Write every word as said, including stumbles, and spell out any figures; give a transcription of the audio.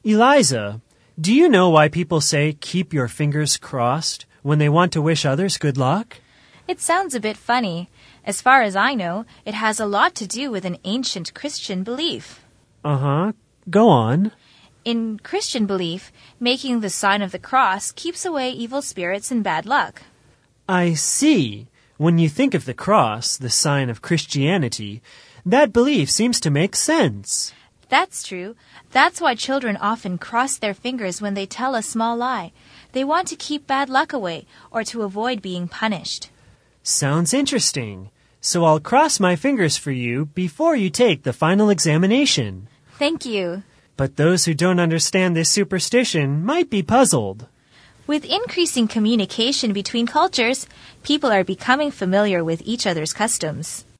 Eliza, do you know why people say keep your fingers crossed when they want to wish others good luck? It sounds a bit funny. As far as I know, it has a lot to do with an ancient Christian belief. Uh-huh. Go on. In Christian belief, making the sign of the cross keeps away evil spirits and bad luck. I see. When you think of the cross, the sign of Christianity, that belief seems to make sense. That's true. That's why children often cross their fingers when they tell a small lie. They want to keep bad luck away or to avoid being punished. Sounds interesting. So I'll cross my fingers for you before you take the final examination. Thank you. But those who don't understand this superstition might be puzzled. With increasing communication between cultures, people are becoming familiar with each other's customs.